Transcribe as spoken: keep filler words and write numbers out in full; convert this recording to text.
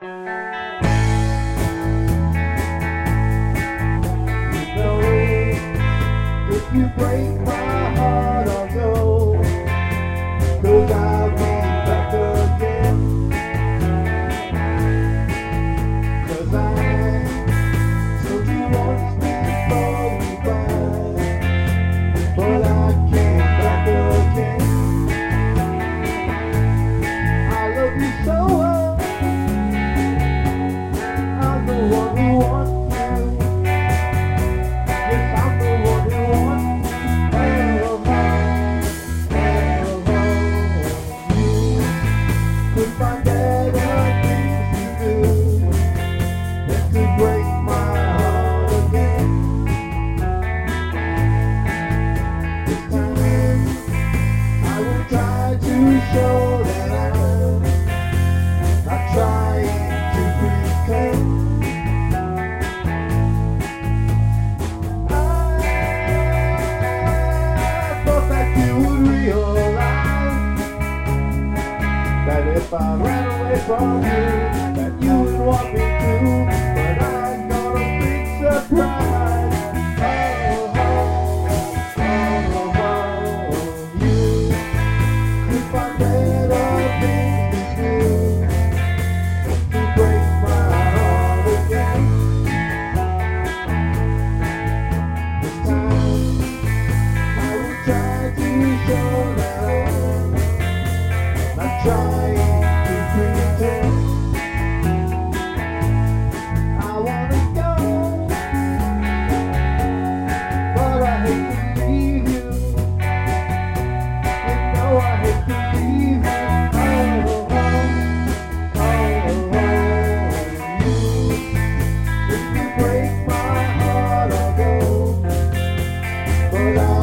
If you break my heart, I'll go, 'cause I'll be back again. 'Cause I told you once before goodbye, but I came back again. I love you so well, I'm the one who wants you. Yes, I'm the one who wants you. Could find better things to do than to break my heart again. This time I will try to show that I'm not trying to pretend. I thought that you would realize that if I ran away from you, that you would want me to, but I got a big surprise. Oh, oh, oh, oh, you could find better things to do to break my heart again. This time I will try to show that I'm not trying to pretend. I wanna go, but I hate to leave you. You know I hate to leave you. Oh, oh, oh, oh, you. If you break my heart, I'll go, but I